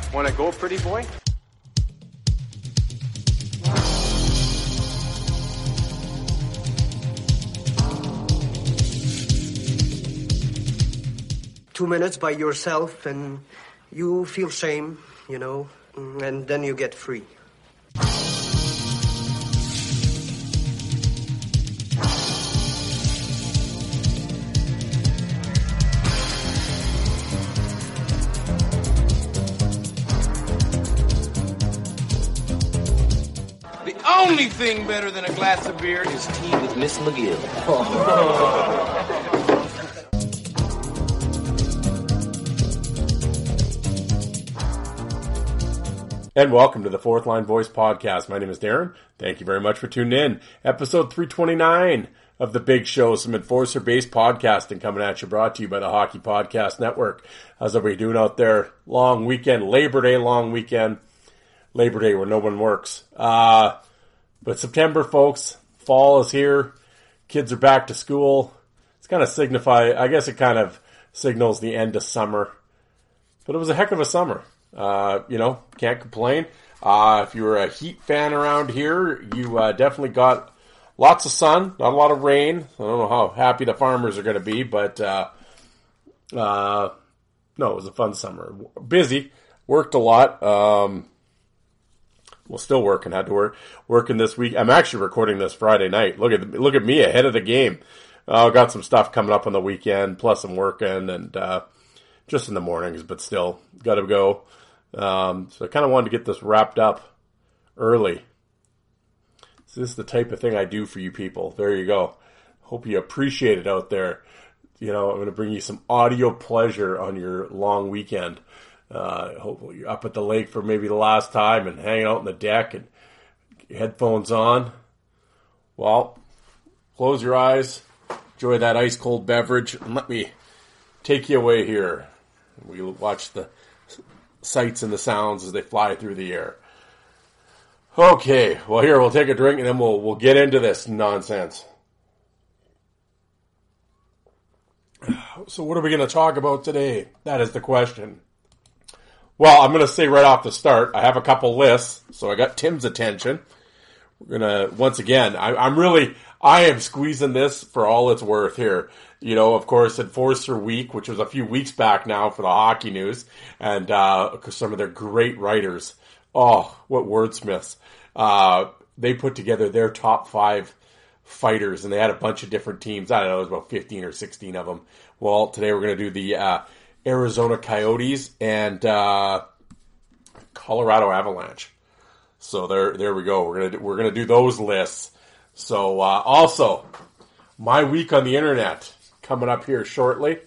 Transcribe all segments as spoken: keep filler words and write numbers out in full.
Want to go, pretty boy? Two minutes by yourself and you feel shame, you know, and then you get free. The only thing better than a glass of beer is tea with Miss McGill. And welcome to the Fourth Line Voice Podcast. My name is Darren. Thank you very much for tuning in. Episode three twenty-nine of the Big Show, some enforcer-based podcasting coming at you, brought to you by the Hockey Podcast Network. How's everybody doing out there? Long weekend, Labor Day long weekend. Labor Day where no one works. Uh, but September, folks, fall is here. Kids are back to school. It's kind of signify, I guess it kind of signals the end of summer. But it was a heck of a summer. Uh, you know, can't complain. Uh, if you're a Heat fan around here, you uh, definitely got lots of sun, not a lot of rain. I don't know how happy the farmers are going to be, but uh, uh, no, it was a fun summer. Busy, worked a lot. Um, well, still working. Had to work working this week. I'm actually recording this Friday night. Look at look at me ahead of the game. Uh, got some stuff coming up on the weekend, plus I'm working and uh, just in the mornings, but still got to go. Um, so I kind of wanted to get this wrapped up early. So this is the type of thing I do for you people. There you go. Hope you appreciate it out there. You know, I'm going to bring you some audio pleasure on your long weekend. Uh, hopefully you're up at the lake for maybe the last time and hanging out on the deck and your headphones on. Well, close your eyes, enjoy that ice cold beverage, and let me take you away here. We watch the sights and the sounds as they fly through the air. Okay, well here, we'll take a drink and then we'll we'll get into this nonsense. So what are we going to talk about today? That is the question. Well, I'm going to say right off the start, I have a couple lists, so I got Tim's attention. We're going to, once again, I, I'm really, I am squeezing this for all it's worth here. You know, of course, Enforcer Week, which was a few weeks back now for the hockey news, and uh, some of their great writers. Oh, what wordsmiths. Uh, they put together their top five fighters, and they had a bunch of different teams. I don't know, it was about fifteen or sixteen of them. Well, today we're going to do the uh, Arizona Coyotes and uh, Colorado Avalanche. So there, there we go. We're gonna we're gonna do those lists. So uh, also, my week on the internet coming up here shortly.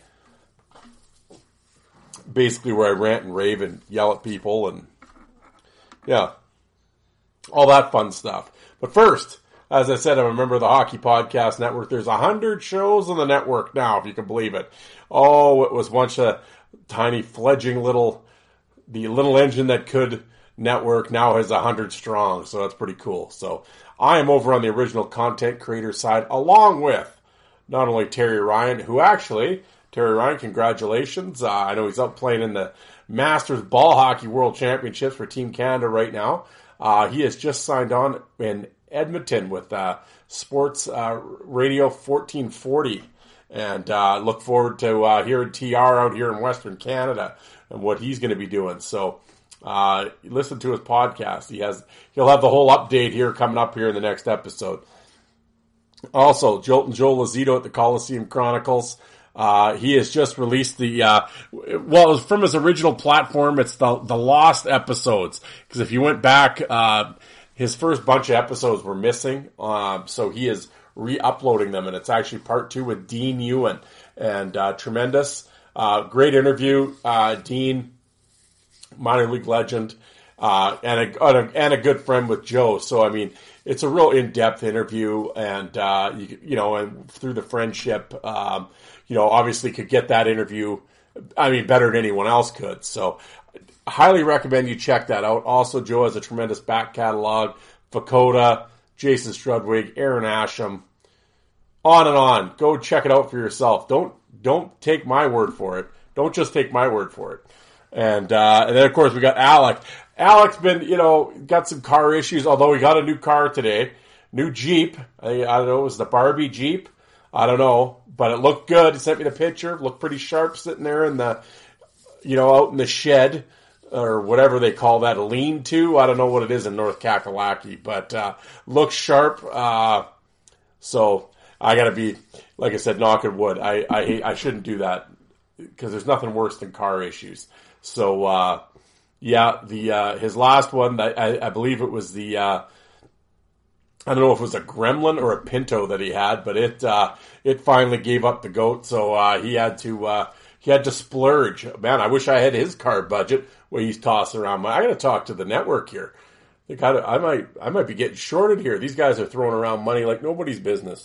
Basically, where I rant and rave and yell at people and yeah, all that fun stuff. But first, as I said, I'm a member of the Hockey Podcast Network. There's a hundred shows on the network now, if you can believe it. Oh, it was once a tiny fledging little, the little engine that could network now has a hundred strong, so that's pretty cool. So I am over on the original content creator side, along with not only Terry Ryan, who actually, Terry Ryan, congratulations. Uh, I know he's up playing in the Masters Ball Hockey World Championships for Team Canada right now. Uh, he has just signed on in Edmonton with uh, Sports uh, Radio fourteen forty. And uh, look forward to uh, hearing T R out here in Western Canada and what he's going to be doing. So uh, listen to his podcast. He has, he'll have the whole update here coming up here in the next episode. Also, Jolton Joe Lazito at the Coliseum Chronicles. Uh, he has just released the, uh, well, it was from his original platform. It's the, the lost episodes. Because if you went back, uh, his first bunch of episodes were missing. Uh, so he is re-uploading them, and it's actually part two with Dean Ewan. And, uh, tremendous, uh, great interview. Uh, Dean, minor league legend, uh, and a, and a, and a good friend with Joe. So, I mean, it's a real in-depth interview, and, uh, you, you know, and through the friendship, um, you know, obviously could get that interview, I mean, better than anyone else could. So highly recommend you check that out. Also, Joe has a tremendous back catalog. Fakota, Jason Strudwig, Aaron Asham, on and on. Go check it out for yourself. Don't don't take my word for it. Don't just take my word for it. And, uh, and then of course we got Alec. Alec's been, you know, got some car issues, although he got a new car today. New Jeep. I, I don't know, it was the Barbie Jeep. I don't know, but it looked good. He sent me the picture. Looked pretty sharp sitting there in the, you know, out in the shed or whatever they call that, a lean-to. I don't know what it is in North Kakalaki, but uh, looks sharp. Uh, so I got to be, like I said, knocking wood. I I, hate, I shouldn't do that because there's nothing worse than car issues. So uh, yeah, the uh, his last one, I, I believe it was the. Uh, I don't know if it was a Gremlin or a Pinto that he had, but it uh, it finally gave up the goat, so uh, he had to uh, he had to splurge. Man, I wish I had his car budget where he's tossing around. I got to talk to the network here. I, gotta, I might I might be getting shorted here. These guys are throwing around money like nobody's business.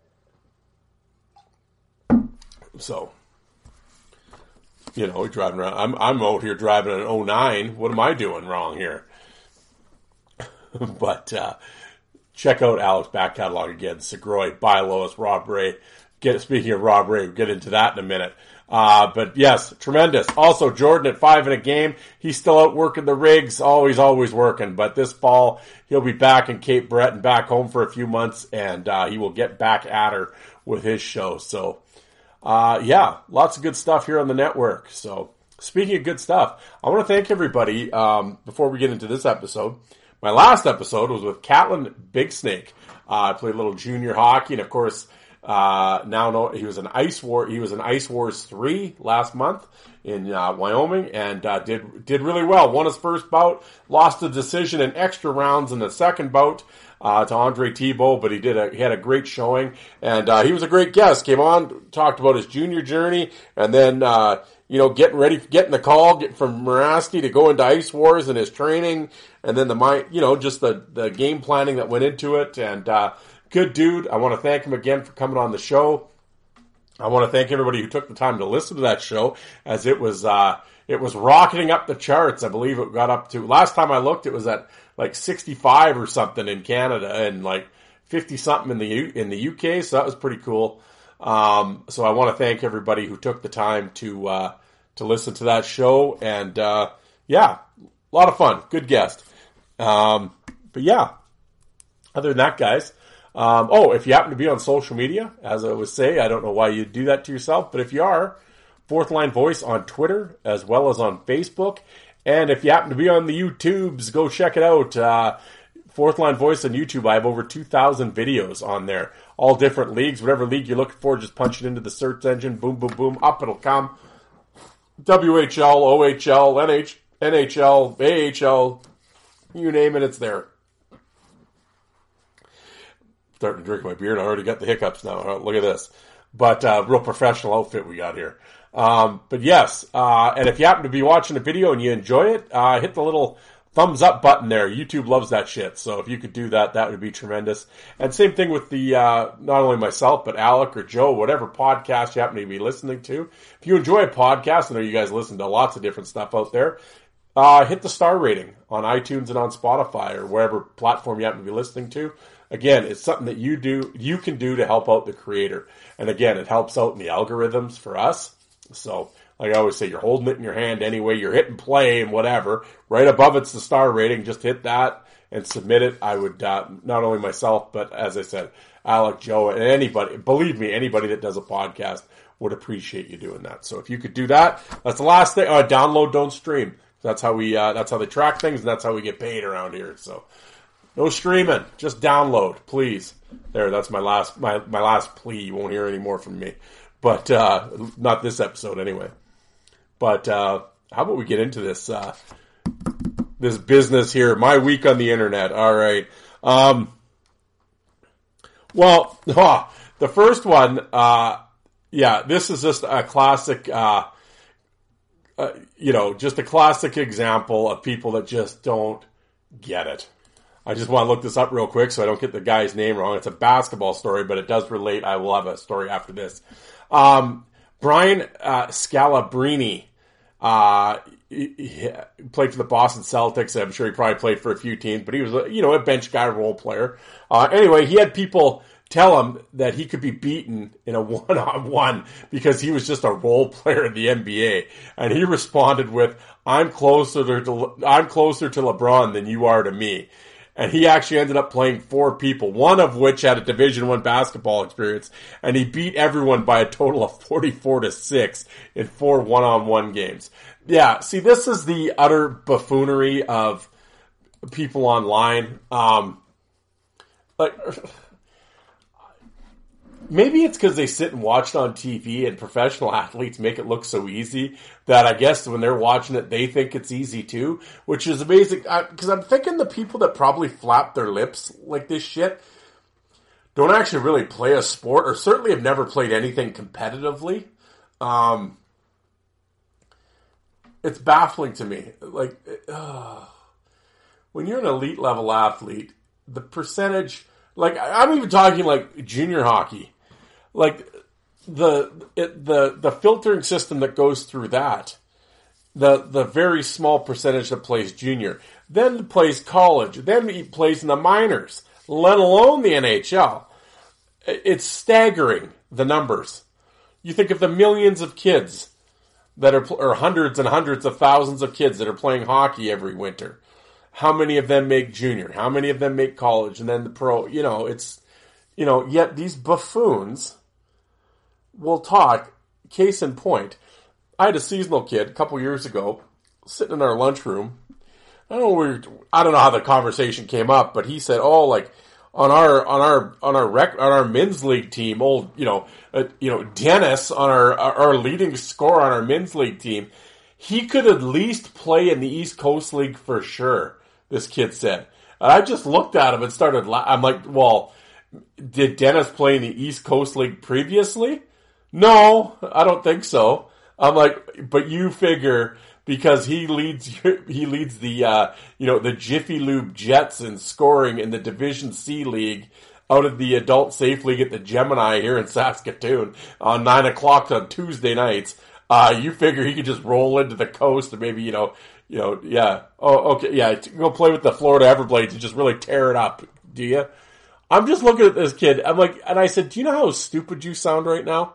So, you know, driving around. I'm I'm out here driving an oh nine. What am I doing wrong here? but. uh Check out Alec's back catalog again. Segroy, Buy Lois, Rob Ray. Get, speaking of Rob Ray, we'll get into that in a minute. Uh, but yes, tremendous. Also, Jordan at five in a game. He's still out working the rigs. Always, always working. But this fall, he'll be back in Cape Breton, back home for a few months, and uh, he will get back at her with his show. So, uh, yeah, lots of good stuff here on the network. So, speaking of good stuff, I want to thank everybody um, before we get into this episode. My last episode was with Catlin Big Snake. Uh, I played a little junior hockey, and of course, uh, now know he was an Ice War. He was in Ice Wars three last month in uh, Wyoming, and uh, did did really well. Won his first bout, lost the decision in extra rounds in the second bout uh, to Andre Thibault, but he did a, he had a great showing, and uh, he was a great guest. Came on, talked about his junior journey, and then. Uh, You know, getting ready, getting the call get from Morasti to go into Ice Wars and his training, and then the mind, you know, just the, the game planning that went into it. And uh, good dude. I want to thank him again for coming on the show. I want to thank everybody who took the time to listen to that show, as it was uh, it was rocketing up the charts. I believe it got up to last time I looked, it was at like sixty-five or something in Canada and like fifty something in the U- in the U K. So that was pretty cool. Um, so I want to thank everybody who took the time to, uh, to listen to that show. And, uh, yeah, a lot of fun. Good guest. Um, but yeah, other than that, guys, um, oh, if you happen to be on social media, as I would say, I don't know why you'd do that to yourself, but if you are, Fourth Line Voice on Twitter as well as on Facebook. And if you happen to be on the YouTubes, go check it out. Uh, Fourth Line Voice on YouTube. I have over two thousand videos on there. All different leagues. Whatever league you're looking for, just punch it into the search engine. Boom, boom, boom. Up it'll come. W H L, O H L, N H, N H L, A H L. You name it, it's there. Starting to drink my beer and I already got the hiccups now. Look at this. But uh, real professional outfit we got here. Um, but yes, uh, and if you happen to be watching a video and you enjoy it, uh, hit the little thumbs up button there. YouTube loves that shit. So if you could do that, that would be tremendous. And same thing with the, uh, not only myself, but Alec or Joe, whatever podcast you happen to be listening to. If you enjoy a podcast, I know you guys listen to lots of different stuff out there, uh, hit the star rating on iTunes and on Spotify or wherever platform you happen to be listening to. Again, it's something that you do, you can do to help out the creator. And again, it helps out in the algorithms for us. So, like I always say, you're holding it in your hand anyway, you're hitting play and whatever. Right above it's the star rating. Just hit that and submit it. I would, uh, not only myself, but as I said, Alec, Joe, and anybody, believe me, anybody that does a podcast would appreciate you doing that. So if you could do that, that's the last thing. Uh, download, don't stream. That's how we, uh, that's how they track things, and that's how we get paid around here. So no streaming, just download, please. There, that's my last, my, my last plea. You won't hear any more from me. But, uh, not this episode anyway. But, uh, how about we get into this, uh, this business here? My week on the internet. All right. Um, well, oh, the first one, uh, yeah, this is just a classic, uh, uh, you know, just a classic example of people that just don't get it. I just want to look this up real quick so I don't get the guy's name wrong. It's a basketball story, but it does relate. I will have a story after this. Um, Brian, uh, Scalabrine, uh, he, he played for the Boston Celtics. I'm sure he probably played for a few teams, but he was, a, you know, a bench guy, role player. Uh, anyway, he had people tell him that he could be beaten in a one-on-one because he was just a role player in the N B A. And he responded with, I'm closer to, I'm closer to LeBron than you are to me. And he actually ended up playing four people, one of which had a Division One basketball experience, and he beat everyone by a total of forty-four to six in four one-on-one games. Yeah, see, this is the utter buffoonery of people online. Um, like, maybe it's because they sit and watch it on T V and professional athletes make it look so easy that I guess when they're watching it, they think it's easy too, which is amazing. Because I'm thinking the people that probably flap their lips like this shit don't actually really play a sport, or certainly have never played anything competitively. Um, it's baffling to me. Like, uh, when you're an elite level athlete, the percentage, like, I'm even talking like junior hockey. Like, the it, the the filtering system that goes through that, the the very small percentage that plays junior, then plays college, then he plays in the minors, let alone the N H L. It's staggering, the numbers. You think of the millions of kids that are, or hundreds and hundreds of thousands of kids that are playing hockey every winter. How many of them make junior? How many of them make college and then the pro? You know, it's, you know, yet these buffoons will talk. Case in point, I had a seasonal kid a couple years ago sitting in our lunchroom. I don't know where, I don't know how the conversation came up, but he said, "Oh, like on our on our on our rec, on our men's league team, old you know, uh, you know, Dennis on our our leading scorer on our men's league team, he could at least play in the East Coast League for sure." This kid said. And I just looked at him and started laughing. I'm like, well, did Dennis play in the East Coast League previously? No, I don't think so. I'm like, but you figure because he leads he leads the uh, you know the Jiffy Lube Jets in scoring in the Division C League out of the Adult Safe League at the Gemini here in Saskatoon on nine o'clock on Tuesday nights. Uh, you figure he could just roll into the coast and maybe you know. You know, yeah. Oh, okay, yeah. Go play with the Florida Everblades and just really tear it up, do you? I'm just looking at this kid. I'm like, and I said, do you know how stupid you sound right now?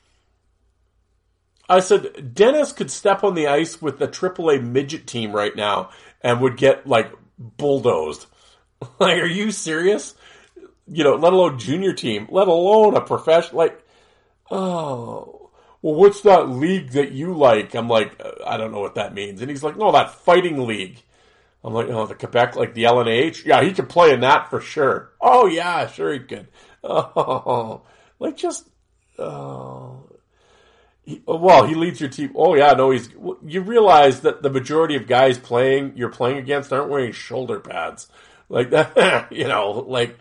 I said, Dennis could step on the ice with the triple A midget team right now and would get, like, bulldozed. Like, are you serious? You know, let alone junior team, let alone a professional, like, oh... Well, what's that league that you like? I'm like, I don't know what that means. And he's like, no, that fighting league. I'm like, oh, the Quebec, like the L N H? Yeah, he could play in that for sure. Oh, yeah, sure he could. Oh, like just, oh. He, well, he leads your team. Oh, yeah, no, he's, you realize that the majority of guys playing, you're playing against aren't wearing shoulder pads. Like that, you know, like,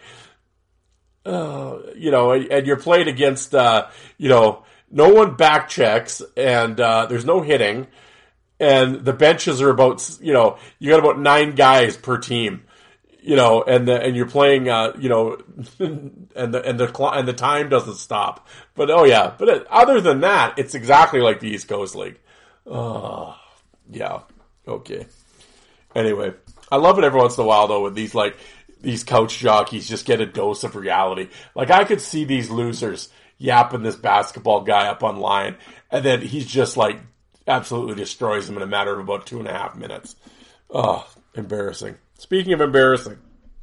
uh, you know, and you're playing against, uh, you know, no one back checks, and uh, there's no hitting, and the benches are about, you know, you got about nine guys per team, you know, and the, and you're playing, uh, you know, and the and the and the time doesn't stop. But oh yeah, but it, other than that, it's exactly like the East Coast League. Oh, yeah, okay. Anyway, I love it every once in a while though with these like these couch jockeys just get a dose of reality. Like I could see these losers yapping this basketball guy up online, and then he's just like absolutely destroys him in a matter of about two and a half minutes. Oh, embarrassing. Speaking of embarrassing,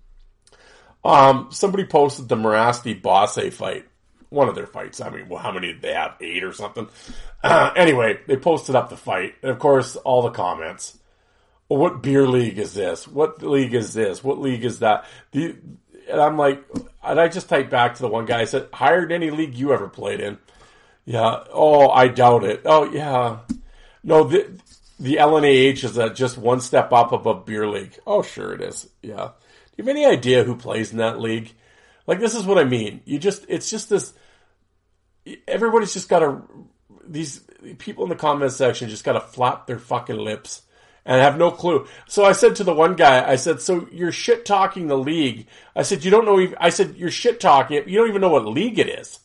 um, somebody posted the Morasti Bosse fight. One of their fights. I mean, well, how many did they have? Eight or something? Uh, anyway, they posted up the fight, and of course, all the comments. Well, what beer league is this? What league is this? What league is that? The And I'm like, and I just typed back to the one guy. I said, hired any league you ever played in? Yeah. Oh, I doubt it. Oh, yeah. No, the the L N A H is a, just one step up above beer league. Oh, sure it is. Yeah. Do you have any idea who plays in that league? Like, this is what I mean. You just, it's just this, everybody's just got to, these people in the comment section just got to flap their fucking lips. And I have no clue. So I said to the one guy, I said, so you're shit talking the league. I said, you don't know, even, I said, you're shit talking it. You don't even know what league it is.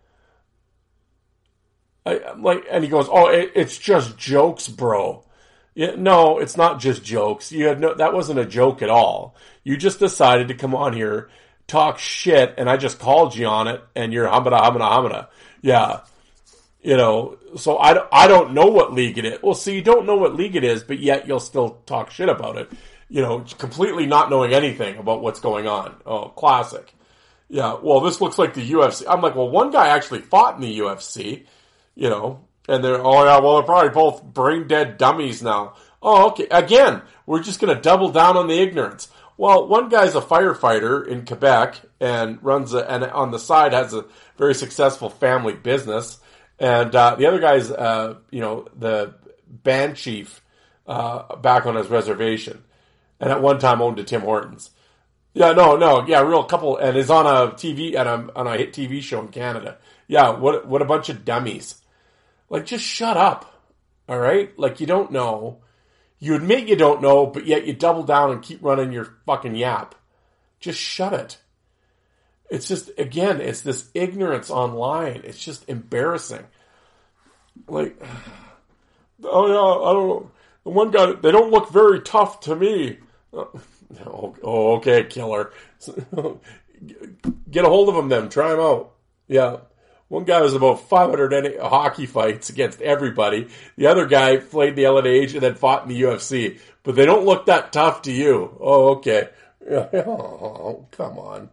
I, I'm like, and he goes, oh, it, it's just jokes, bro. Yeah, no, it's not just jokes. You had no, that wasn't a joke at all. You just decided to come on here, talk shit and I just called you on it and you're humada, humada, humada. Yeah. You know, so I, I don't know what league it is. Well, see, you don't know what league it is, but yet you'll still talk shit about it. You know, completely not knowing anything about what's going on. Oh, classic. Yeah, well, this looks like the U F C. I'm like, well, one guy actually fought in the U F C, you know, and they're, oh yeah, well, they're probably both brain dead dummies now. Oh, okay. Again, we're just going to double down on the ignorance. Well, one guy's a firefighter in Quebec and runs a, and on the side has a very successful family business. And uh, the other guy's, uh, you know, the band chief uh, back on his reservation. And at one time owned a Tim Hortons. Yeah, no, no, yeah, real couple, and is on a T V, on a, on a hit T V show in Canada. Yeah, what what a bunch of dummies. Like, just shut up, all right? Like, you don't know. You admit you don't know, but yet you double down and keep running your fucking yap. Just shut it. It's just, again, it's this ignorance online. It's just embarrassing. Like, oh yeah, I don't know. The one guy, they don't look very tough to me. Oh, oh okay, killer. Get a hold of him then. Try him out. Yeah. One guy was about five hundred hockey fights against everybody. The other guy played the L N H and then fought in the U F C. But they don't look that tough to you. Oh, okay. Oh, come on.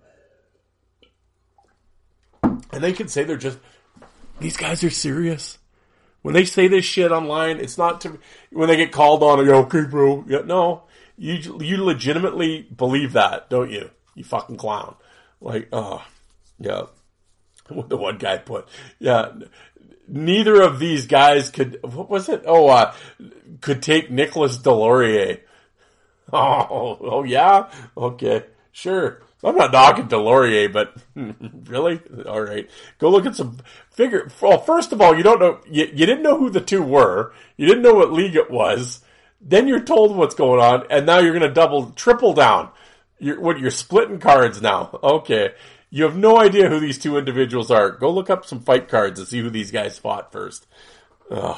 And they can say they're just, these guys are serious. When they say this shit online, it's not to, when they get called on, you go, okay, bro. Yeah, no, you you legitimately believe that, don't you? You fucking clown. Like, oh, yeah. What the one guy put. Yeah. Neither of these guys could, what was it? Oh, uh, could take Nicholas Delorier. Oh, oh yeah? Okay, sure. I'm not knocking Delorier, but really? All right. Go look at some figure. Well, first of all, you don't know, you, you didn't know who the two were. You didn't know what league it was. Then you're told what's going on, and now you're going to double, triple down. You're, what, you're splitting cards now. Okay. You have no idea who these two individuals are. Go look up some fight cards and see who these guys fought first. Ugh.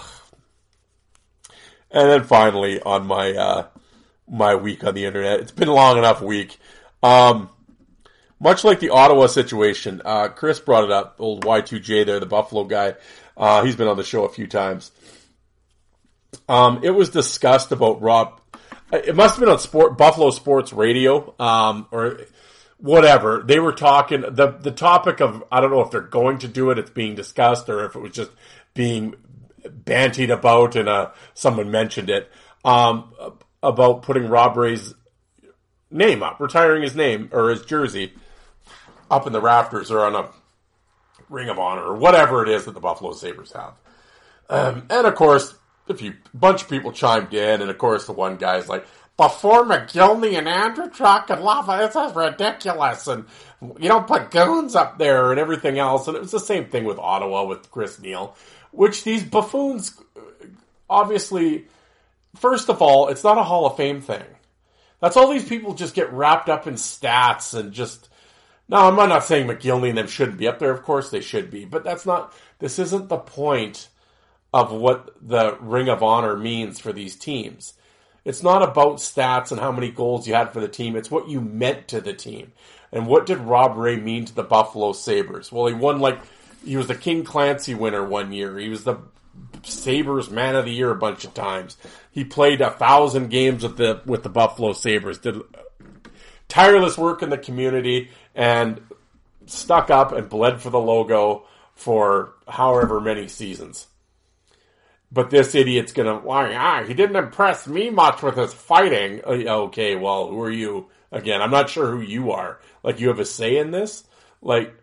And then finally, on my, uh, my week on the internet, it's been a long enough week. Um, Much like the Ottawa situation, uh, Chris brought it up, old Y two J there, the Buffalo guy. Uh, he's been on the show a few times. Um, it was discussed about Rob, it must have been on Sport, Buffalo Sports Radio, um, or whatever. They were talking, the, the topic of, I don't know if they're going to do it, it's being discussed, or if it was just being bantied about and, uh, someone mentioned it, um, about putting Rob Ray's name up, retiring his name, or his jersey, up in the rafters or on a Ring of Honor or whatever it is that the Buffalo Sabres have. Um, and of course, a few, bunch of people chimed in, and of course the one guy's like, before McGillney and Andrechuk and Lava, this is ridiculous, and you don't put goons up there and everything else. And it was the same thing with Ottawa with Chris Neil, which these buffoons, obviously, first of all, it's not a Hall of Fame thing. That's all these people just get wrapped up in stats and just, no, I'm not saying McGillney and them shouldn't be up there. Of course they should be. But that's not, this isn't the point of what the Ring of Honor means for these teams. It's not about stats and how many goals you had for the team. It's what you meant to the team. And what did Rob Ray mean to the Buffalo Sabres? Well, he won like, he was the King Clancy winner one year. He was the Sabres Man of the Year a bunch of times. He played a thousand games with the with the Buffalo Sabres. Did tireless work in the community and stuck up and bled for the logo for however many seasons. But this idiot's gonna, why, ah, he didn't impress me much with his fighting. Okay, well, who are you? Again, I'm not sure who you are. Like, you have a say in this? Like,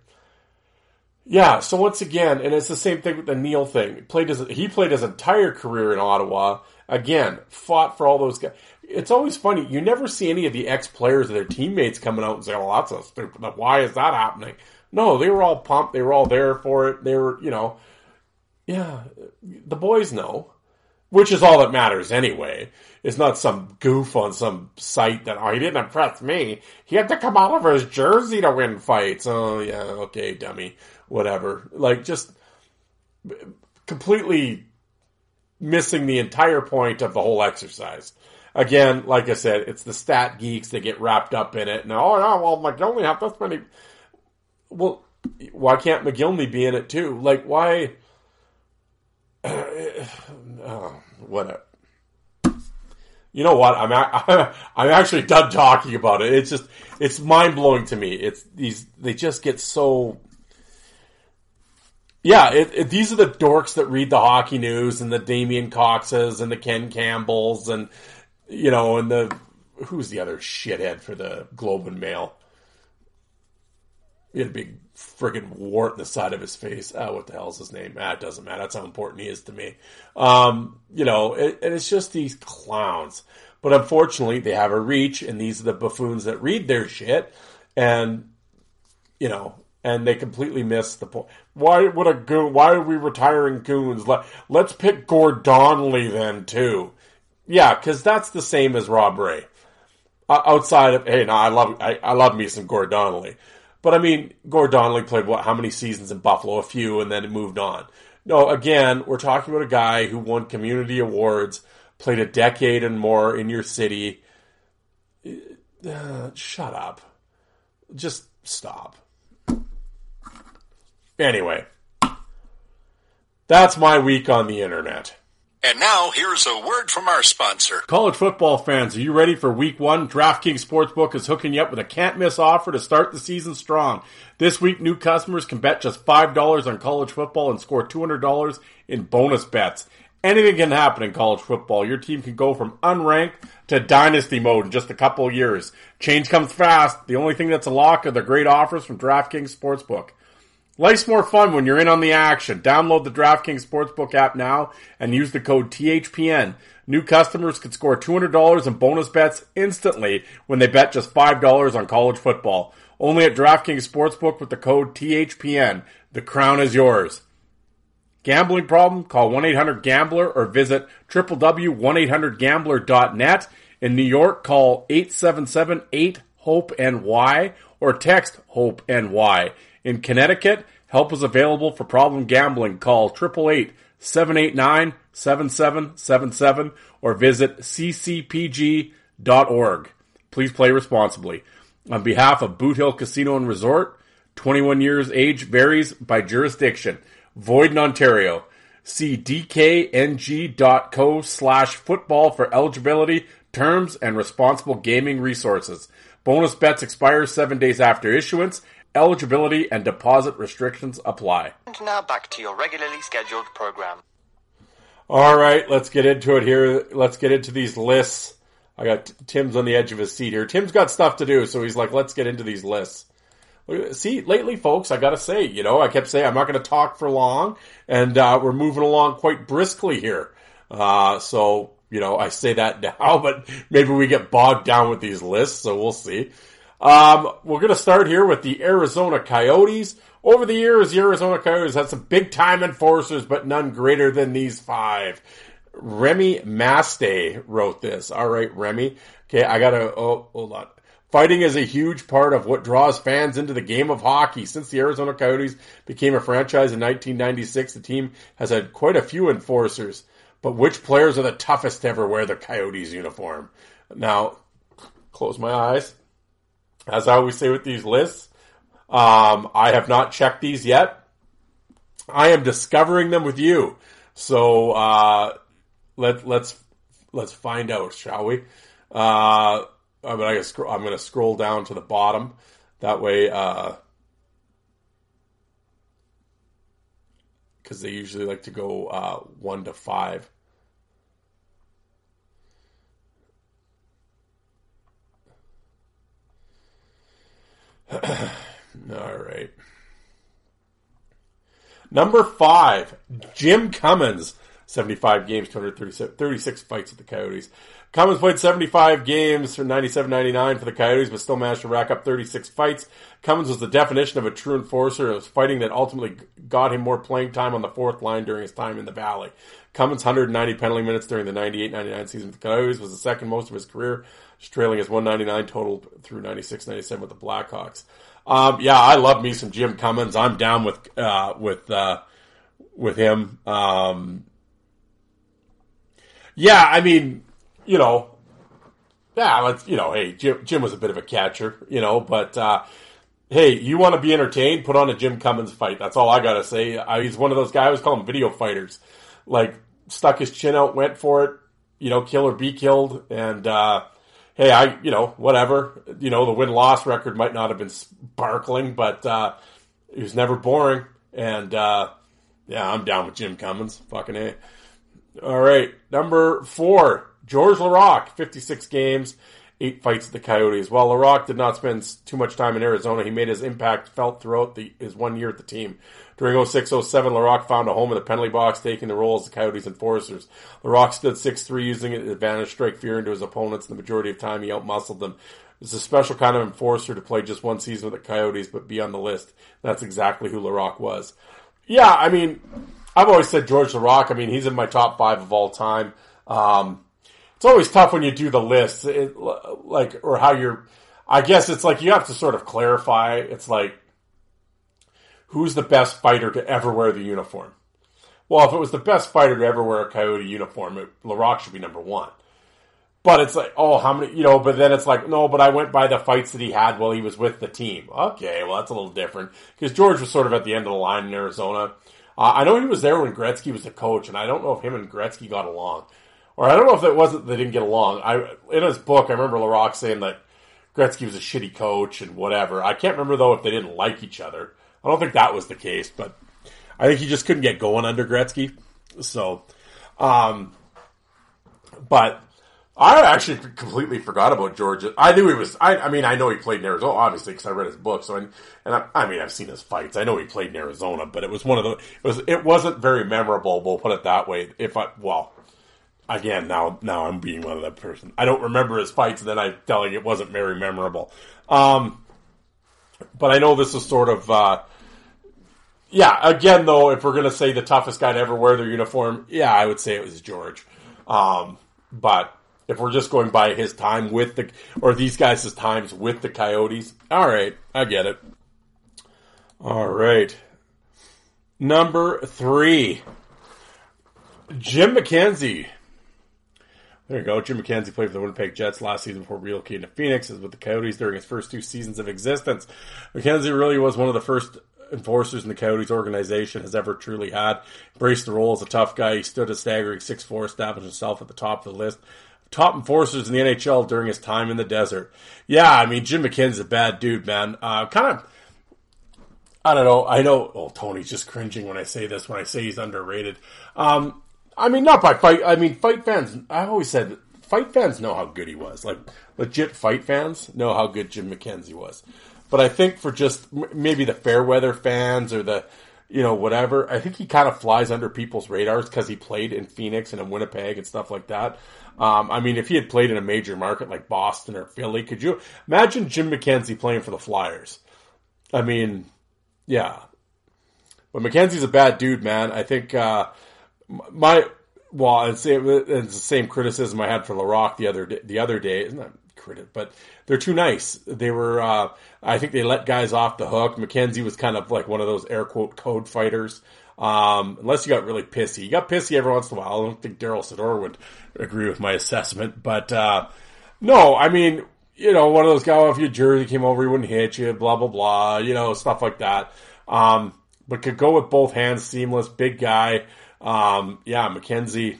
yeah, so once again, and it's the same thing with the Neil thing. He played his, he played his entire career in Ottawa. Again, fought for all those guys. It's always funny. You never see any of the ex-players or their teammates coming out and say, oh, that's so stupid. Why is that happening? No, they were all pumped. They were all there for it. They were, you know, yeah, the boys know. Which is all that matters anyway. It's not some goof on some site that, oh, he didn't impress me. He had to come out of his jersey to win fights. Oh, yeah, okay, dummy. Whatever. Like, just completely missing the entire point of the whole exercise. again, like I said, it's the stat geeks that get wrapped up in it. And, oh, no, well, McGillney have this many. Well, why can't McGillney be in it too? Like, why? Oh, whatever. You know what? I'm a- I'm actually done talking about it. It's just it's mind blowing to me. It's these they just get so. Yeah, it, it, these are the dorks that read the hockey news and the Damien Coxes and the Ken Campbells and you know and the who's the other shithead for the Globe and Mail. He had a big friggin' wart in the side of his face. Ah, what the hell's his name? Ah, it doesn't matter. That's how important he is to me. Um, you know, it, and it's just these clowns. But unfortunately, they have a reach, and these are the buffoons that read their shit, and, you know, and they completely miss the point. Why would a goon, why are we retiring goons? Let, let's pick Gord Donnelly then, too. Yeah, because that's the same as Rob Ray. Uh, outside of, hey, no, I love, I, I love me some Gord Donnelly. But, I mean, Gord Donnelly played, what, how many seasons in Buffalo? A few, and then it moved on. No, again, we're talking about a guy who won community awards, played a decade and more in your city. Uh, shut up. Just stop. Anyway, that's my week on the internet. And now, here's a word from our sponsor. College football fans, are you ready for week one? DraftKings Sportsbook is hooking you up with a can't-miss offer to start the season strong. This week, new customers can bet just five dollars on college football and score two hundred dollars in bonus bets. Anything can happen in college football. Your team can go from unranked to dynasty mode in just a couple of years. Change comes fast. The only thing that's a lock are the great offers from DraftKings Sportsbook. Life's more fun when you're in on the action. Download the DraftKings Sportsbook app now and use the code T H P N. New customers can score two hundred dollars in bonus bets instantly when they bet just five dollars on college football. Only at DraftKings Sportsbook with the code T H P N. The crown is yours. Gambling problem? Call one eight hundred gambler or visit w w w dot one eight hundred gambler dot net. In New York, call eight seven seven eight hope N Y or text HOPE-N Y. In Connecticut, help is available for problem gambling. Call eight eight eight, seven eight nine, seven seven seven seven or visit c c p g dot org. Please play responsibly. On behalf of Boot Hill Casino and Resort, twenty-one years age varies by jurisdiction. Void in Ontario. See d k n g dot co slash football for eligibility, terms, and responsible gaming resources. Bonus bets expire seven days after issuance. Eligibility and deposit restrictions apply. And now back to your regularly scheduled program. All right, let's get into it here. Let's get into these lists. I got Tim's on the edge of his seat here. Tim's got stuff to do, so he's like, let's get into these lists. See, lately, folks, I got to say, you know, I kept saying I'm not going to talk for long, and uh, we're moving along quite briskly here. Uh, so, you know, I say that now, but maybe we get bogged down with these lists, so we'll see. Um, we're going to start here with the Arizona Coyotes. Over the years, the Arizona Coyotes had some big-time enforcers, but none greater than these five. Remy Mastey wrote this. All right, Remy. Okay, I got to... Oh, hold on. Fighting is a huge part of what draws fans into the game of hockey. Since the Arizona Coyotes became a franchise in nineteen ninety-six, the team has had quite a few enforcers. But which players are the toughest to ever wear the Coyotes uniform? Now, close my eyes. As I always say with these lists, um, I have not checked these yet. I am discovering them with you. So uh, let let's let's find out, shall we? Uh, I'm going to scroll down to the bottom. That way, because uh, they usually like to go uh, one to five. All right. Number five, Jim Cummins. seventy-five games, two hundred thirty-six, thirty-six fights with the Coyotes. Cummins played seventy-five games from ninety-seven ninety-nine for the Coyotes, but still managed to rack up thirty-six fights. Cummins was the definition of a true enforcer. It was fighting that ultimately got him more playing time on the fourth line during his time in the Valley. Cummins' one hundred ninety penalty minutes during the ninety-eight ninety-nine season with the Coyotes was the second most of his career, trailing his one ninety-nine total through ninety-six ninety-seven with the Blackhawks. Um, yeah, I love me some Jim Cummins. I'm down with uh, with uh, with him. Um, yeah, I mean, you know, yeah, let's, you know, hey, Jim, Jim was a bit of a catcher, you know, but, uh, hey, you want to be entertained? Put on a Jim Cummins fight. That's all I got to say. I, he's one of those guys, I always call them video fighters. Like, stuck his chin out, went for it, you know, kill or be killed. And, uh, hey, I, you know, whatever. You know, the win-loss record might not have been sparkling, but uh, it was never boring. And, uh, yeah, I'm down with Jim Cummins. Fucking A. All right, number four, George Laraque, fifty-six games. Eight fights at the Coyotes. While Laraque did not spend too much time in Arizona, he made his impact felt throughout the, his one year at the team. During oh six oh seven, Laraque found a home in the penalty box, taking the role as the Coyotes' enforcers. Laraque stood six three, using an advantage strike fear into his opponents, and the majority of time he outmuscled them. He's a special kind of enforcer to play just one season with the Coyotes, but be on the list. That's exactly who Laraque was. Yeah, I mean, I've always said George Laraque. I mean, he's in my top five of all time. Um... It's always tough when you do the lists, it, like, or how you're, I guess it's like you have to sort of clarify. It's like, who's the best fighter to ever wear the uniform? Well, if it was the best fighter to ever wear a Coyote uniform, it, Laraque should be number one. But it's like, oh, how many, you know, but then it's like, no, but I went by the fights that he had while he was with the team. Okay, well, that's a little different. Because George was sort of at the end of the line in Arizona. Uh, I know he was there when Gretzky was the coach, and I don't know if him and Gretzky got along. Or I don't know if it wasn't they didn't get along. I in his book, I remember Laraque saying that Gretzky was a shitty coach and whatever. I can't remember, though, if they didn't like each other. I don't think that was the case, but I think he just couldn't get going under Gretzky. So, um, but I actually completely forgot about George. I knew he was, I, I mean, I know he played in Arizona, obviously, because I read his book. So, I, and I, I mean, I've seen his fights. I know he played in Arizona, but it was one of the, it, was, it wasn't very memorable, we'll put it that way. If I, well... Again, now now I'm being one of that person. I don't remember his fights, and then I'm telling you it wasn't very memorable. Um, but I know this is sort of, uh, yeah, again, though, if we're going to say the toughest guy to ever wear their uniform, yeah, I would say it was George. Um, but if we're just going by his time with the, or these guys' times with the Coyotes, all right, I get it. All right. Number three, Jim McKenzie. There you go. Jim McKenzie played for the Winnipeg Jets last season before relocating to Phoenix. As with the Coyotes during his first two seasons of existence. McKenzie really was one of the first enforcers in the Coyotes organization has ever truly had. Embraced the role as a tough guy. He stood a staggering six four, established himself at the top of the list. Top enforcers in the N H L during his time in the desert. Yeah, I mean, Jim McKenzie's a bad dude, man. Uh, kind of, I don't know. I know, oh, Tony's just cringing when I say this, when I say he's underrated. Um, I mean, not by fight. I mean, fight fans, I always said, fight fans know how good he was. Like, legit fight fans know how good Jim McKenzie was. But I think for just maybe the fair weather fans or the, you know, whatever, I think he kind of flies under people's radars because he played in Phoenix and in Winnipeg and stuff like that. Um, I mean, if he had played in a major market like Boston or Philly, could you imagine Jim McKenzie playing for the Flyers? I mean, yeah. But McKenzie's a bad dude, man. I think, uh, My, well, it's, it's the same criticism I had for Laraque the other day, the other day. It's not critic, but they're too nice. They were, uh, I think they let guys off the hook. McKenzie was kind of like one of those air quote code fighters. Um, unless you got really pissy. You got pissy every once in a while. I don't think Daryl Sador would agree with my assessment, but, uh, no, I mean, you know, one of those guys, if your jersey came over, he wouldn't hit you, blah, blah, blah, you know, stuff like that. Um, but could go with both hands, seamless, big guy. Um, yeah, McKenzie,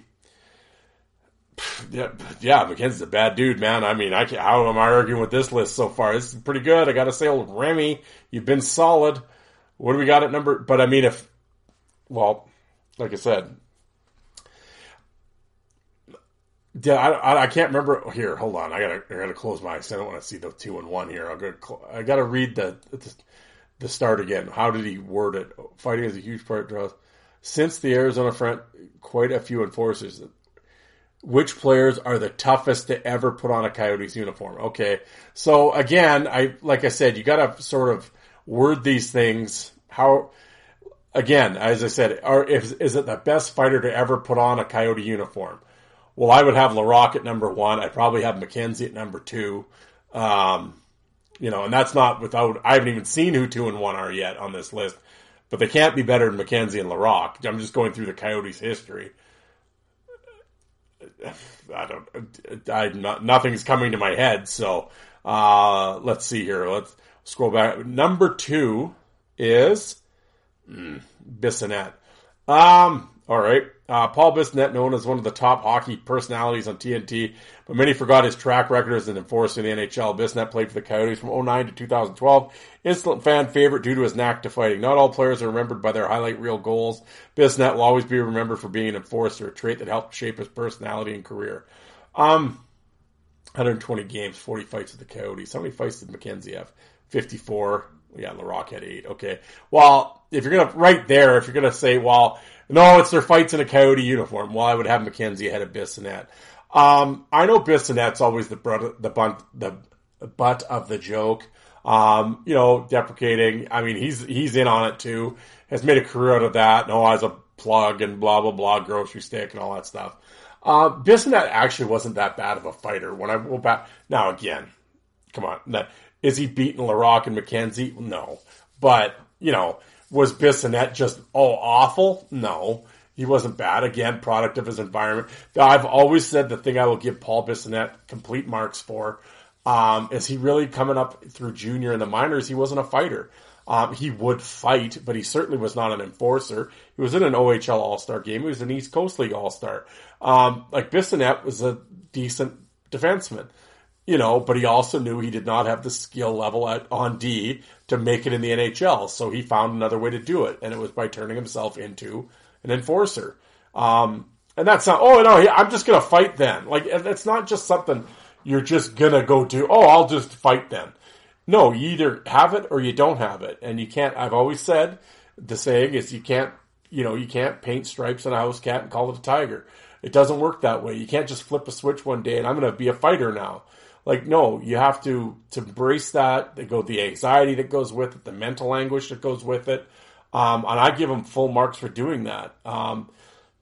yeah, yeah, McKenzie's a bad dude, man. I mean, I can't, how am I arguing with this list so far? This is pretty good. I gotta say, old Remy, you've been solid. What do we got at number, but I mean, if, well, like I said, yeah, I, I can't remember, here, hold on, I gotta, I gotta close my eyes, I don't want to see the two and one here, I'll go, I gotta read the, the, the start again. How did he word it? Fighting is a huge part of Since the Arizona front, quite a few enforcers. Which players are the toughest to ever put on a Coyotes uniform? Okay, so again, I like I said, you got to sort of word these things. How, again, as I said, are if is it the best fighter to ever put on a Coyote uniform? Well, I would have Laraque at number one. I'd probably have McKenzie at number two. Um, you know, and that's not without. I haven't even seen who two and one are yet on this list. But they can't be better than McKenzie and Laraque. I'm just going through the Coyotes' history. I don't, I, not, nothing's coming to my head. So, uh, let's see here. Let's scroll back. Number two is mm, Bissonnette. Um, all right. Uh, Paul Bissonnette, known as one of the top hockey personalities on T N T, but many forgot his track record as an enforcer in the N H L. Bissonnette played for the Coyotes from oh nine to two thousand twelve. Instant fan favorite due to his knack to fighting. Not all players are remembered by their highlight reel goals. Bissonnette will always be remembered for being an enforcer, a trait that helped shape his personality and career. Um, one hundred twenty games, forty fights with the Coyotes. How many fights did McKenzie have? fifty-four. Yeah, LaRock had eight. Okay. Well, if you're going to, right there, if you're going to say, well, no, it's their fights in a Coyote uniform, well, I would have McKenzie ahead of Bissonnette. Um, I know Bissonnette's always the butt, the butt, the butt of the joke. Um, you know, deprecating. I mean, he's, he's in on it too. Has made a career out of that. No, as a plug and blah, blah, blah, grocery stick and all that stuff. Uh, Bissonnette actually wasn't that bad of a fighter. When I go back, now again, come on. That, is he beating LaRock and McKenzie? No. But, you know, was Bissonnette just, oh, awful? No. He wasn't bad. Again, product of his environment. I've always said the thing I will give Paul Bissonnette complete marks for um, is he really coming up through junior and the minors, he wasn't a fighter. Um, he would fight, but he certainly was not an enforcer. He was in an O H L All-Star game. He was an East Coast League All-Star. Um, like, Bissonnette was a decent defenseman. You know, but he also knew he did not have the skill level at, on D to make it in the N H L. So he found another way to do it. And it was by turning himself into an enforcer. Um, and that's not, oh, no, I'm just going to fight then. Like, it's not just something you're just going to go do. Oh, I'll just fight then. No, you either have it or you don't have it. And you can't, I've always said, the saying is you can't, you know, you can't paint stripes on a house cat and call it a tiger. It doesn't work that way. You can't just flip a switch one day and I'm going to be a fighter now. Like, no, you have to, to embrace that. They go the anxiety that goes with it, the mental anguish that goes with it. Um, and I give him full marks for doing that. Um,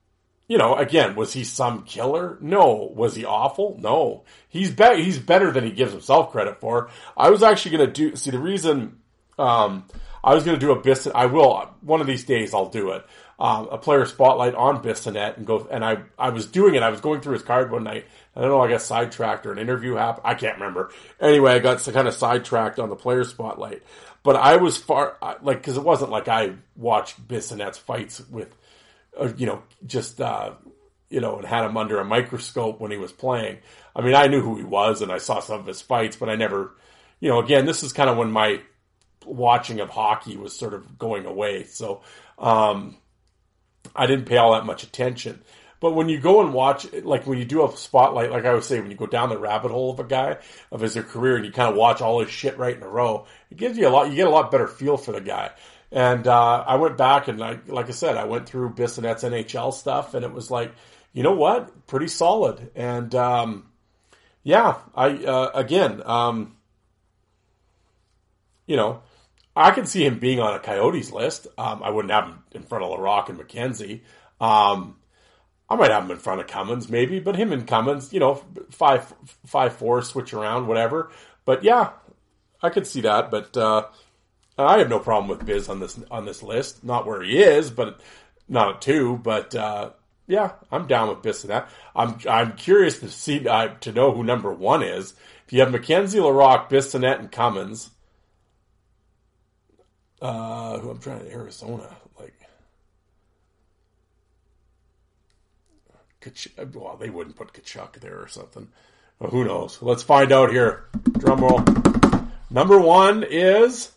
you know, again, was he some killer? No. Was he awful? No. He's be- he's better than he gives himself credit for. I was actually going to do, see the reason, um, I was going to do a Bissonnette, I will, one of these days I'll do it. Um, a player spotlight on Bissonnette and go, and I, I was doing it. I was going through his card one night. I don't know, I got sidetracked or an interview happened. I can't remember. Anyway, I got kind of sidetracked on the player spotlight, but I was far, like, cause it wasn't like I watched Bissonnette's fights with, uh, you know, just, uh, you know, and had him under a microscope when he was playing. I mean, I knew who he was and I saw some of his fights, but I never, you know, again, this is kind of when my watching of hockey was sort of going away. So, um, I didn't pay all that much attention. But when you go and watch, like when you do a spotlight, like I would say, when you go down the rabbit hole of a guy, of his career, and you kind of watch all his shit right in a row, it gives you a lot, you get a lot better feel for the guy. And uh, I went back and, I, like I said, I went through Bissonnette's N H L stuff, and it was like, you know what? Pretty solid. And, um, yeah, I, uh, again, um, you know, I can see him being on a Coyotes list. Um, I wouldn't have him in front of LaRock and McKenzie. Um, I might have him in front of Cummins, maybe, but him and Cummins, you know, five, five, four, switch around, whatever. But yeah, I could see that. But uh, I have no problem with Biz on this on this list. Not where he is, but not at two. But uh, yeah, I'm down with Bissonnette. I'm I'm curious to see uh, to know who number one is. If you have McKenzie, LaRock, Bissonnette, and Cummins. Uh, who I'm trying to Arizona, like, Kach- well, they wouldn't put Kachuk there or something. Well, who knows? Let's find out here. Drum roll. Number one is,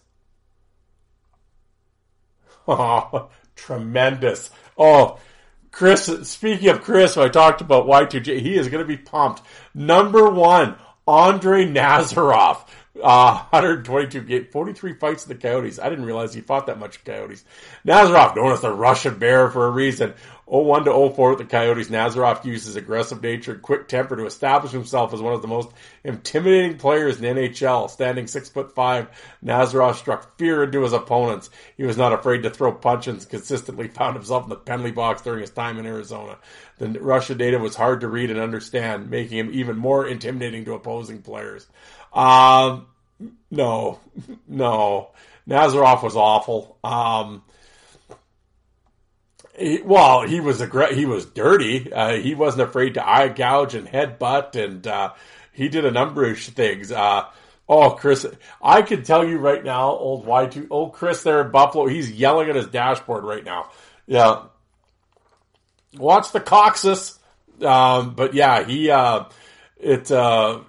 oh, tremendous. Oh, Chris, speaking of Chris, who I talked about Y two J, he is going to be pumped. Number one, Andre Nazarov. Uh, one hundred twenty-two games, forty-three fights in the Coyotes. I didn't realize he fought that much Coyotes. Nazarov, known as the Russian Bear for a reason. oh one to oh four with the Coyotes. Nazarov used his aggressive nature and quick temper to establish himself as one of the most intimidating players in the N H L. Standing six foot five, Nazarov struck fear into his opponents. He was not afraid to throw punches and consistently found himself in the penalty box during his time in Arizona. The Russian native was hard to read and understand, making him even more intimidating to opposing players. Um, no, no. Nazarov was awful. Um, He, well, he was a he was dirty. Uh, he wasn't afraid to eye gouge and headbutt, and uh, he did a number of things. Uh, oh, Chris, I can tell you right now, old Y two, old Chris there in Buffalo, he's yelling at his dashboard right now. Yeah, watch the Coxus. Um, but yeah, he uh, it uh,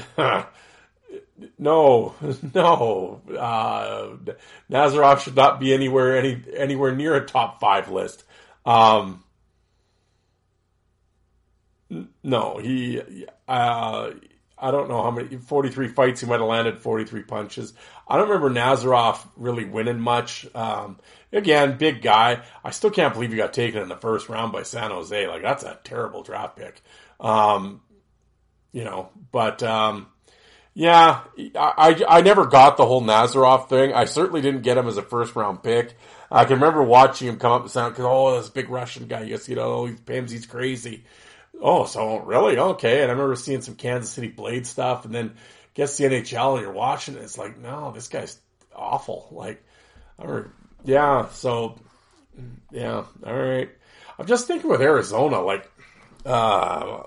no no uh, Nazarov should not be anywhere any anywhere near a top five list. Um, no, he, uh, I don't know how many, forty-three fights, he might have landed forty-three punches. I don't remember Nazarov really winning much. Um, again, big guy. I still can't believe he got taken in the first round by San Jose. Like, that's a terrible draft pick. Um, you know, but, um, yeah, I, I, I never got the whole Nazarov thing. I certainly didn't get him as a first round pick. I can remember watching him come up and sound, because, oh, this big Russian guy, you see, you know, he's Pims, he's crazy. Oh, so really? Okay. And I remember seeing some Kansas City Blade stuff, and then gets the N H L and you're watching it. It's like, no, this guy's awful. Like, I remember, yeah, so, yeah, all right. I'm just thinking with Arizona, like, uh,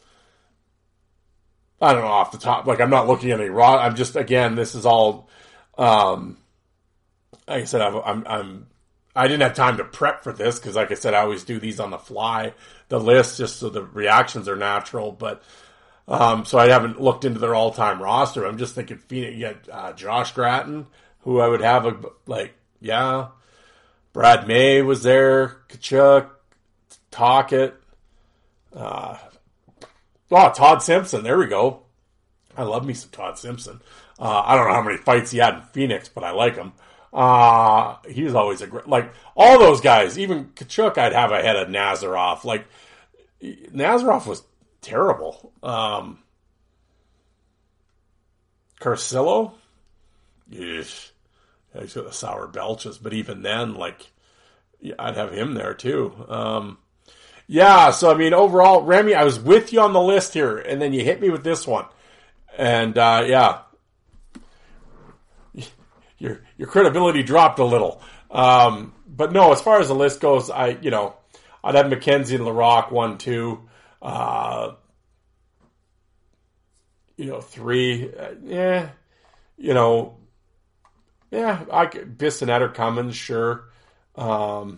I don't know off the top, like, I'm not looking at any raw. I'm just, again, this is all, um, like I said, I'm, I'm, I'm I didn't have time to prep for this because, like I said, I always do these on the fly, the list, just so the reactions are natural. But um, so I haven't looked into their all-time roster. I'm just thinking, Phoenix, you got uh, Josh Gratton, who I would have, a, like, yeah. Brad May was there, Tkachuk, Tocchet. Uh, oh, Todd Simpson, there we go. I love me some Todd Simpson. Uh, I don't know how many fights he had in Phoenix, but I like him. Uh, he was always a great, like, all those guys, even Tkachuk, I'd have ahead of Nazarov. Like, Nazarov was terrible. Um, Carcillo? Yeesh. Yeah, he's got the sour belches, but even then, like, yeah, I'd have him there too. Um, yeah, so I mean, overall, Remy, I was with you on the list here, and then you hit me with this one. And, uh, yeah. Your your credibility dropped a little. Um, but no, as far as the list goes, I, you know, I'd have McKenzie and Larocque one, two, uh, you know, three, uh, yeah, you know, yeah, I could, Bissonnette or Cummins, sure. Um,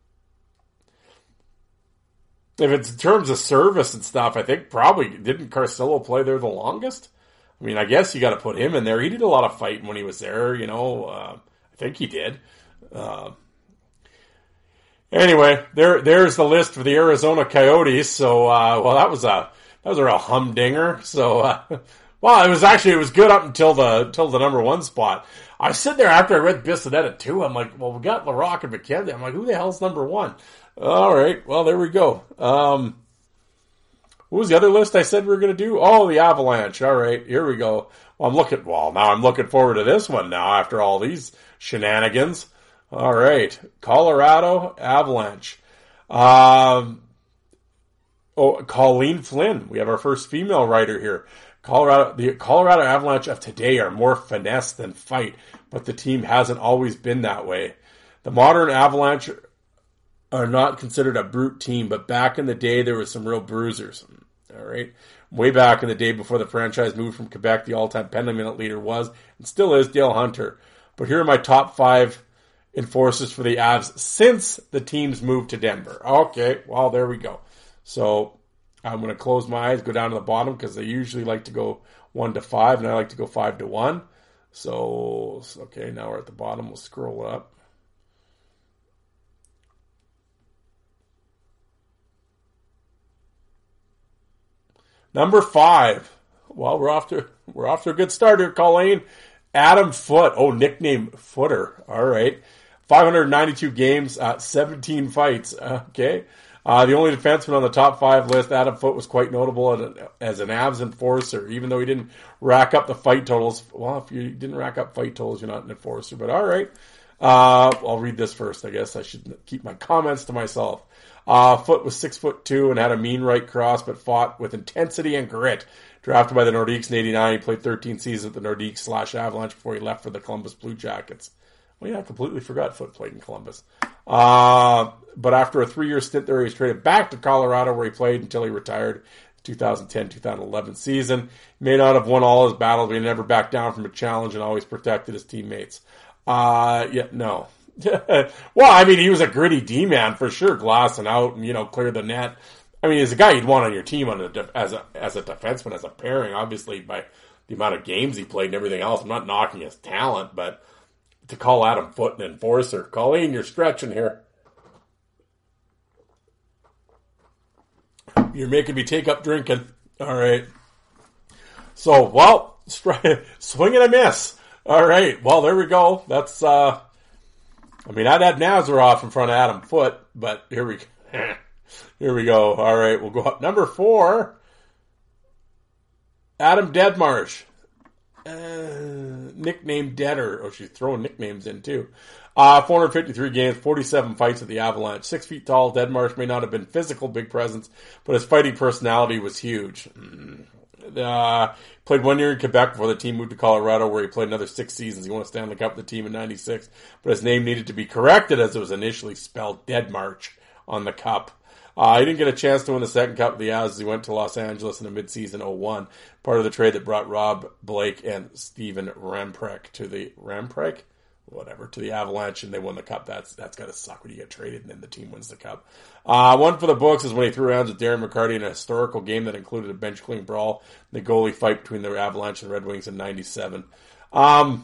if it's in terms of service and stuff, I think probably, didn't Carcillo play there the longest? I mean, I guess you got to put him in there. He did a lot of fighting when he was there, you know. Uh, I think he did. Uh, anyway, there, there's the list for the Arizona Coyotes. So, uh, well, that was a that was a real humdinger. So, uh, well, it was actually it was good up until the until the number one spot. I sit there after I read Bissonnette at two. I'm like, well, we got Larocque and McKenzie. I'm like, who the hell's number one? All right, well, there we go. Um, What was the other list I said we were going to do? Oh, the Avalanche. All right, here we go. Well, I'm looking, well, now I'm looking forward to this one now after all these shenanigans. All right, Colorado Avalanche. Um, oh, Colleen Flynn. We have our first female writer here. Colorado, the Colorado Avalanche of today are more finesse than fight, but the team hasn't always been that way. The modern Avalanche are not considered a brute team, but back in the day, there were some real bruisers. All right. Way back in the day before the franchise moved from Quebec, the all-time penalty minute leader was, and still is, Dale Hunter. But here are my top five enforcers for the Avs since the teams moved to Denver. Okay, well, there we go. So I'm going to close my eyes, go down to the bottom, because they usually like to go one to five, and I like to go five to one. So, okay, now we're at the bottom. We'll scroll up. Number five. Well, we're off to we're off to a good start here, Colleen. Adam Foote. Oh, nickname Footer. All right. five hundred ninety-two games, uh, seventeen fights. Okay. Uh, the only defenseman on the top five list, Adam Foote, was quite notable as an Avs enforcer, even though he didn't rack up the fight totals. Well, if you didn't rack up fight totals, you're not an enforcer, but all right. Uh, I'll read this first. I guess I should keep my comments to myself. Uh, Foote was six foot two and had a mean right cross, but fought with intensity and grit. Drafted by the Nordiques in eighty-nine, he played thirteen seasons with the Nordiques slash Avalanche before he left for the Columbus Blue Jackets. Well, yeah, I completely forgot Foote played in Columbus. Uh, but after a three-year stint there, he was traded back to Colorado, where he played until he retired. twenty ten twenty eleven season. He may not have won all his battles, but he never backed down from a challenge and always protected his teammates. Uh, yeah, no. Well, I mean, he was a gritty D-man for sure, glassing out and, you know, clear the net. I mean, he's a guy you'd want on your team on a def- as a as a defenseman, as a pairing, obviously, by the amount of games he played and everything else. I'm not knocking his talent, but to call Adam Foote an enforcer. Colleen, you're stretching here. You're making me take up drinking. All right. So, well, swing and a miss. All right. Well, there we go. That's, uh, I mean, I'd had Nazaroff in front of Adam Foote, but here we go. Here we go. All right. We'll go up. Number four, Adam Deadmarsh. Uh, nickname Deader. Oh, she's throwing nicknames in too. Uh, four hundred fifty-three games, forty-seven fights at the Avalanche. Six feet tall, Deadmarsh may not have been physical big presence, but his fighting personality was huge. Uh, played one year in Quebec before the team moved to Colorado, where he played another six seasons. He won a Stanley Cup with the team in ninety-six, but his name needed to be corrected as it was initially spelled Deadmarch on the cup. Uh, he didn't get a chance to win the second Cup of the Avs as he went to Los Angeles in a mid-season oh one, part of the trade that brought Rob Blake and Steven Ramprek to the Ramprek? Whatever, to the Avalanche, and they won the Cup. That's that's got to suck when you get traded and then the team wins the Cup. Uh, one for the books is when he threw rounds with Darren McCarty in a historical game that included a bench clean brawl, the goalie fight between the Avalanche and Red Wings in ninety-seven. Um,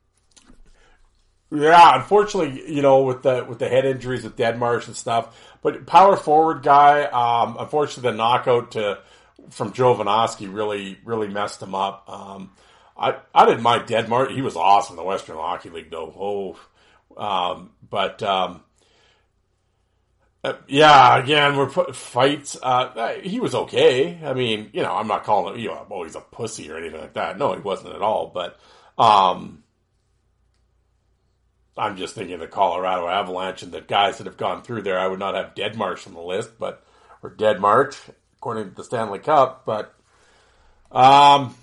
yeah, unfortunately, you know, with the with the head injuries with Deadmarsh and stuff, but power forward guy, um, unfortunately the knockout to from Jovanovski really, really messed him up. Um, I, I didn't mind Deadmarsh. He was awesome in the Western Hockey League, though. Oh, um, but um, uh, yeah, again, we're putting fights. Uh, he was okay. I mean, you know, I'm not calling him, you know, oh, he's a pussy or anything like that. No, he wasn't at all. But um, I'm just thinking the Colorado Avalanche and the guys that have gone through there. I would not have Deadmarsh on the list, but or Deadmarch according to the Stanley Cup. But um.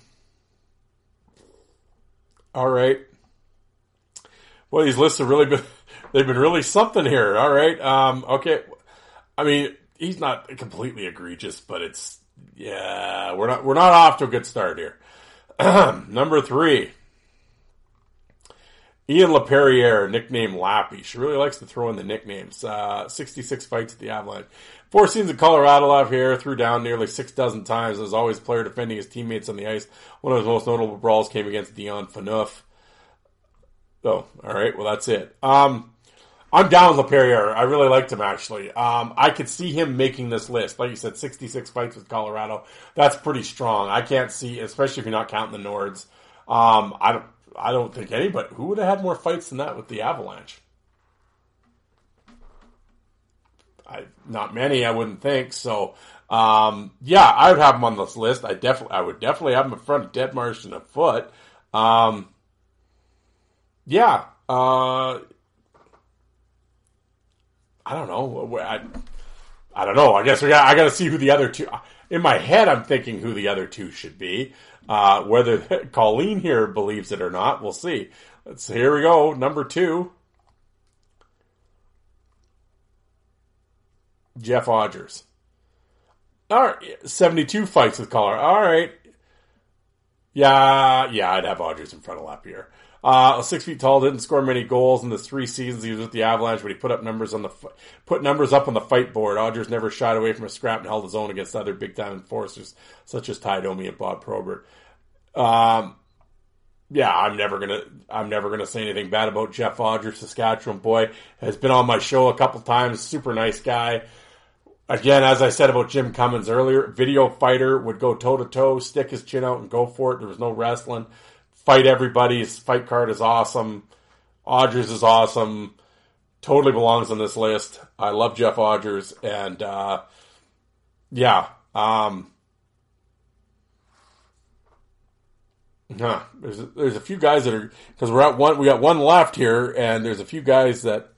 All right. Well, these lists have really been, they've been really something here. All right. Um, okay. I mean, he's not completely egregious, but it's, yeah, we're not, we're not off to a good start here. Number three, Ian LaPerriere, nickname Lappy. She really likes to throw in the nicknames. Uh, sixty-six fights at the Avalanche. Four seasons in Colorado out here, threw down nearly six dozen times. As always, a player defending his teammates on the ice. One of his most notable brawls came against Dion Phaneuf. Oh, all right. Well, that's it. Um, I'm down with LaPerriere. I really liked him, actually. Um, I could see him making this list. Like you said, sixty-six fights with Colorado. That's pretty strong. I can't see, especially if you're not counting the Nords. Um, I don't, I don't think anybody, who would have had more fights than that with the Avalanche? I, not many, I wouldn't think. So, um, yeah, I would have him on this list. I definitely, I would definitely have him in front of Deadmarsh and a Foote. Um, yeah, uh, I don't know. I, I don't know. I guess we got, I got to see who the other two. In my head, I'm thinking who the other two should be. Uh, whether Colleen here believes it or not, we'll see. Let's, here we go. Number two. Jeff Odgers. All right. seventy-two fights with Colorado. All right. Yeah, yeah, I'd have Odgers in front of Lapierre. Uh, six feet tall, didn't score many goals in the three seasons he was with the Avalanche, but he put up numbers on the put numbers up on the fight board. Odgers never shied away from a scrap and held his own against other big time enforcers such as Ty Domi and Bob Probert. Um, yeah, I'm never gonna I'm never gonna say anything bad about Jeff Odgers. Saskatchewan boy has been on my show a couple times. Super nice guy. Again, as I said about Jim Cummins earlier, video fighter, would go toe to toe, stick his chin out and go for it. There was no wrestling. Fight everybody. His fight card is awesome. Odgers is awesome. Totally belongs on this list. I love Jeff Odgers. And, uh, yeah. Um, huh, there's, a, there's a few guys that are, because we're at one, we got one left here, and there's a few guys that,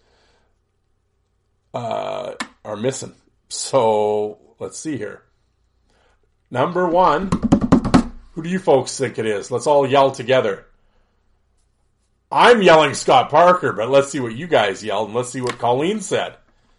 uh, are missing. So, let's see here. Number one. Who do you folks think it is? Let's all yell together. I'm yelling Scott Parker, but let's see what you guys yelled, and let's see what Colleen said.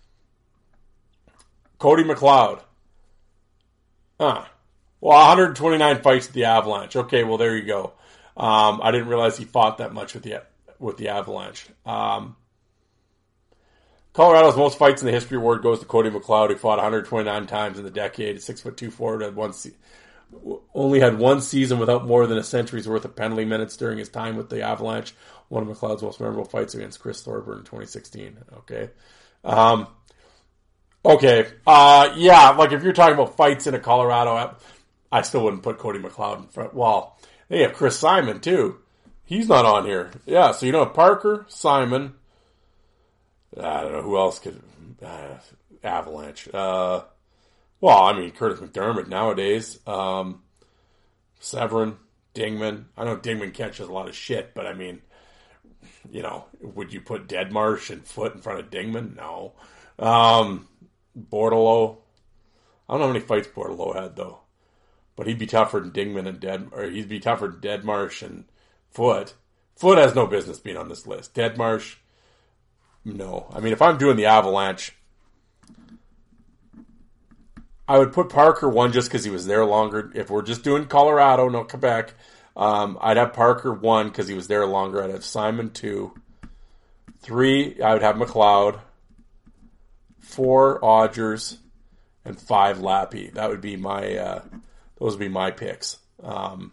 Cody McLeod. Huh. Well, one hundred twenty-nine fights at the Avalanche. Okay, well, there you go. Um, I didn't realize he fought that much with the with the Avalanche. Um, Colorado's most fights in the history award goes to Cody McLeod, who fought one hundred twenty-nine times in the decade. Six foot two forward, had one se- only had one season without more than a century's worth of penalty minutes during his time with the Avalanche. One of McLeod's most memorable fights against Chris Thorburn in twenty sixteen. Okay. Um, okay. Uh, yeah, like if you're talking about fights in a Colorado, I still wouldn't put Cody McLeod in front. Well, they have Chris Simon, too. He's not on here. Yeah, so you know Parker, Simon. I don't know who else could. Uh, Avalanche. Uh, well, I mean, Curtis McDermott nowadays. Um, Severin, Dingman. I know Dingman catches a lot of shit, but I mean, you know, would you put Deadmarsh and Foot in front of Dingman? No. Um, Bordelot. I don't know how many fights Bordelot had, though. But he'd be tougher than Dingman and Dead, or he'd be tougher than Deadmarsh and Foot. Foot has no business being on this list. Deadmarsh, no. I mean, if I'm doing the Avalanche, I would put Parker one just because he was there longer. If we're just doing Colorado, no Quebec, um, I'd have Parker one because he was there longer. I'd have Simon two. Three, I would have McLeod. Four, Odgers. And five, Lappy. That would be my... Uh, Those would be my picks. Um,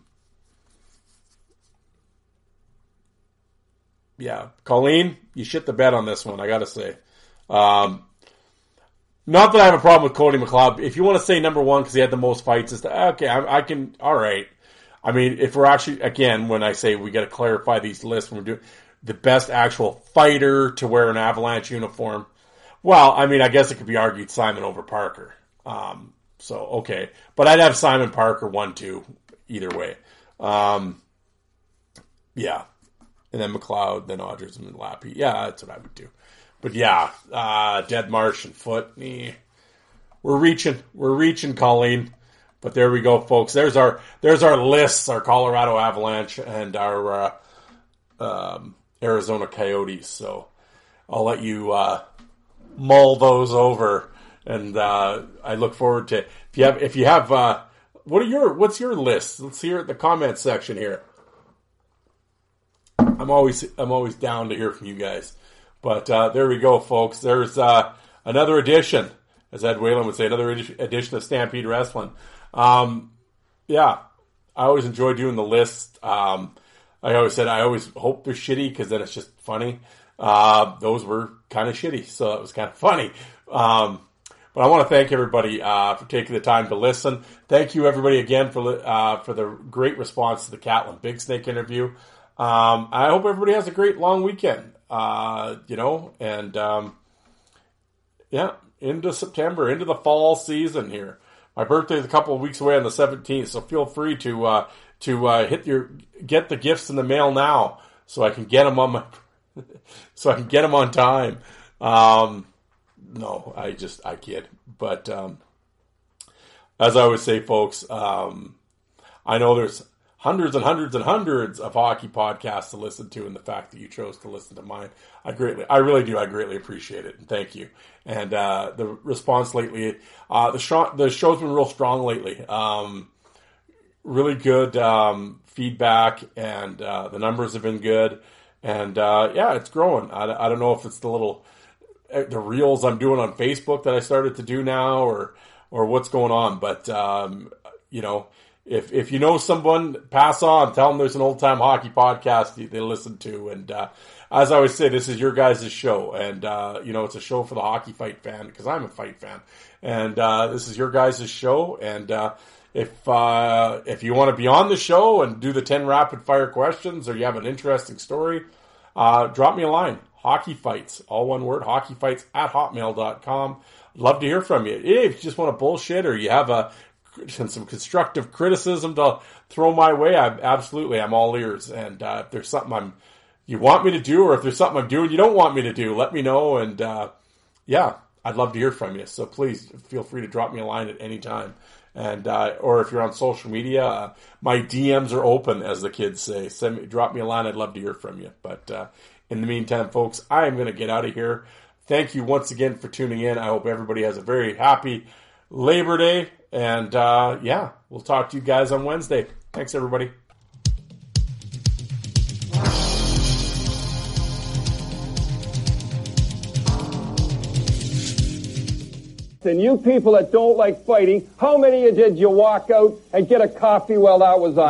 yeah. Colleen, you shit the bed on this one, I gotta say. Um, not that I have a problem with Cody McLeod. If you want to say number one because he had the most fights, is to, okay, I, I can, all right. I mean, if we're actually, again, when I say we got to clarify these lists, when we're doing the best actual fighter to wear an Avalanche uniform, well, I mean, I guess it could be argued Simon over Parker. Um, So, okay. But I'd have Simon Parker one two either way. Um, yeah. And then McLeod, then Odgers, and Lappy. Yeah, that's what I would do. But yeah, uh, Deadmarsh and Foot. Eh. We're reaching. We're reaching, Colleen. But there we go, folks. There's our there's our lists, our Colorado Avalanche and our uh, um, Arizona Coyotes. So I'll let you uh, mull those over. And uh, I look forward to if you have if you have uh, what are your what's your list? Let's hear it in the comment section here. I'm always I'm always down to hear from you guys. But uh, there we go, folks. There's uh, another edition, as Ed Whalen would say, another edition of Stampede Wrestling. Um, yeah, I always enjoy doing the list. Um, I always said I always hope they're shitty because then it's just funny. Uh, those were kind of shitty, so it was kind of funny. Um, But I want to thank everybody uh, for taking the time to listen. Thank you, everybody, again for uh, for the great response to the Catlin Big Snake interview. Um, I hope everybody has a great long weekend. Uh, you know, and um, yeah, into September, into the fall season here. My birthday is a couple of weeks away on the seventeenth, so feel free to uh, to uh, hit your get the gifts in the mail now, so I can get them on my so I can get them on time. Um, No, I just, I kid. But, um, as I always say, folks, um, I know there's hundreds and hundreds and hundreds of hockey podcasts to listen to, and the fact that you chose to listen to mine, I greatly, I really do, I greatly appreciate it, and thank you. And, uh, the response lately, uh, the show, the show's been real strong lately. Um, really good, um, feedback, and, uh, the numbers have been good. And, uh, yeah, it's growing. I, I don't know if it's the little, the reels I'm doing on Facebook that I started to do now, or or what's going on. But, um, you know, if if you know someone, pass on. Tell them there's an old-time hockey podcast they listen to. And uh, as I always say, this is your guys' show. And, uh, you know, it's a show for the hockey fight fan, because I'm a fight fan. And uh, this is your guys' show. And uh, if uh, if you want to be on the show and do the ten rapid-fire questions, or you have an interesting story, uh, drop me a line. Hockey Fights, all one word, hockeyfights at hotmail dot com. Love to hear from you. If you just want to bullshit or you have a some constructive criticism to throw my way, I absolutely, I'm all ears. And uh, if there's something I'm you want me to do, or if there's something I'm doing you don't want me to do, let me know. And uh, yeah, I'd love to hear from you. So please feel free to drop me a line at any time. And uh, or if you're on social media, uh, my D Ms are open, as the kids say. Send me, drop me a line. I'd love to hear from you. But uh, in the meantime, folks, I am going to get out of here. Thank you once again for tuning in. I hope everybody has a very happy Labor Day. And uh, yeah, we'll talk to you guys on Wednesday. Thanks, everybody. And you people that don't like fighting, how many of you did you walk out and get a coffee while that was on?